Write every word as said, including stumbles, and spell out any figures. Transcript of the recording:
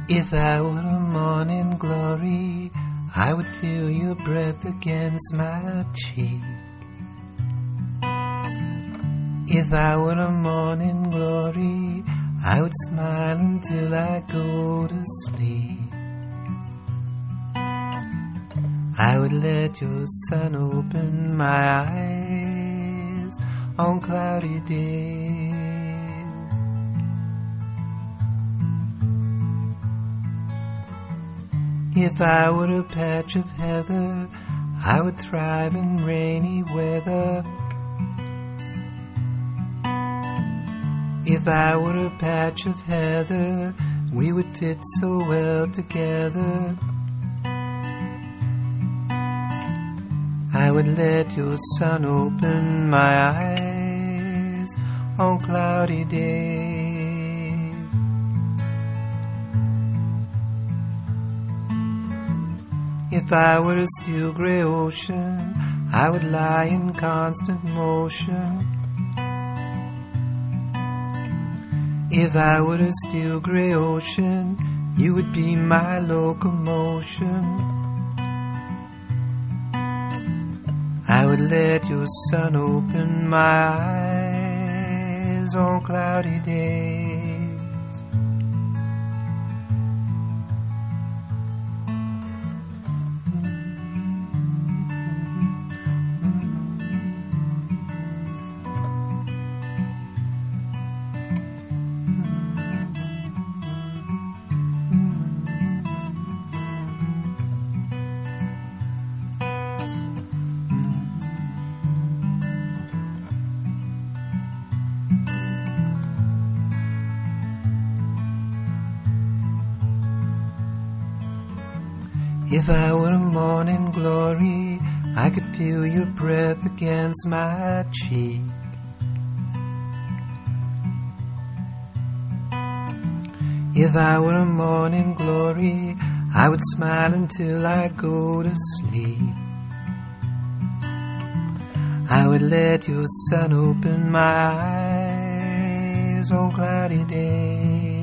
If I were a morning glory, I would feel your breath against my cheek. If I were a morning glory, I would smile until I go to sleep. I would let your sun open my eyes on cloudy days. If I were a patch of heather, I would thrive in rainy weather. If I were a patch of heather, we would fit so well together. I would let your sun open my eyes on cloudy days. If I were a steel gray ocean, I would lie in constant motion. If I were a steel gray ocean, you would be my locomotion. I would let your sun open my eyes on cloudy days. If I were a morning glory, I could feel your breath against my cheek. If I were a morning glory, I would smile until I go to sleep. I would let your sun open my eyes on cloudy days.